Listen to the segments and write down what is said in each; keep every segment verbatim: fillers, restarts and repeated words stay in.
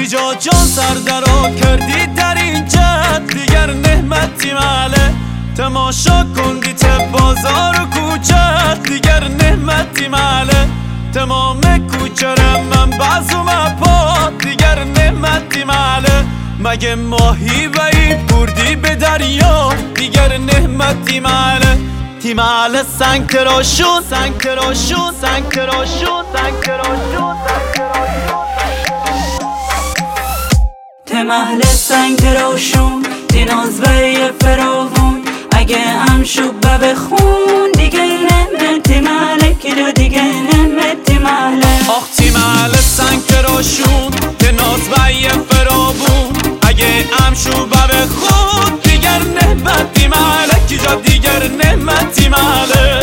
جا جان سردرا کردی در این جد دیگر نعمتی ماله تماشا کندی ته بازار و کوچه دیگر نعمتی ماله تمام کوچرم من بازو مپا دیگر نعمتی ماله مگه ماهی بایی بردی به دریا دیگر نعمتی ماله تیمال سنگ تراشون سنگ تراشون سنگ تراشون سنگ تراشون تمهل سنگ تراشون دیناز به فراوون اگه هم شب بخون دیگه نمتی ماله کلو دیگه نمتی ماله آخ تیمال سنگ تراشون دیناز به فراوون اگه هم شب بخون دیگر نمتی ماله کجا دیگر نعمتی ماله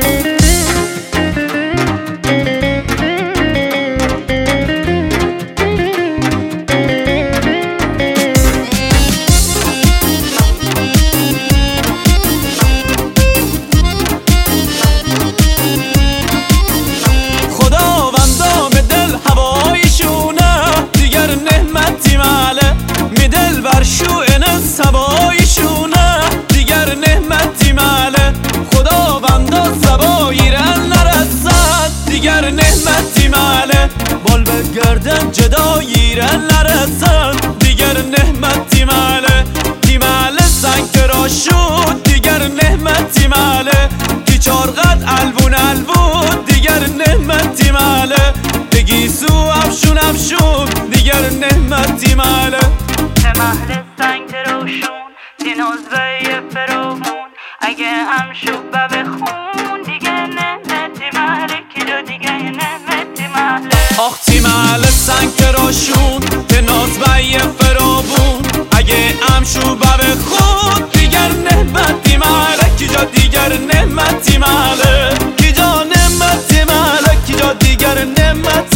خداوندا به دل هوایشونه دیگر نعمتی ماله می دل بر شوئن سبایشونه دیگر نعمتی ماله خداوندا سباییرن نرسد دیگر نعمتی ماله بال به گردن جداییرن نرسد دیگر نعمتی ماله تیمال سنگ تراشون دیگر نعمتی ماله کی چارقد البون البون دیگر نعمتی ماله بگیسو افشون افشون دیگر نعمتی ماله تمهل سنگ تراشون دیناز به فراوون اگه هم شب بخون دیگه نعمتی ماله کلو دیگه نعمتی ماله آخ تیمال سنگ تراشون دیناز به فراوون اگه هم شب بخون دیگر نعمتی ماله کجا دیگر نعمتی ماله کجا نعمتی ماله کجا دیگر نعمتی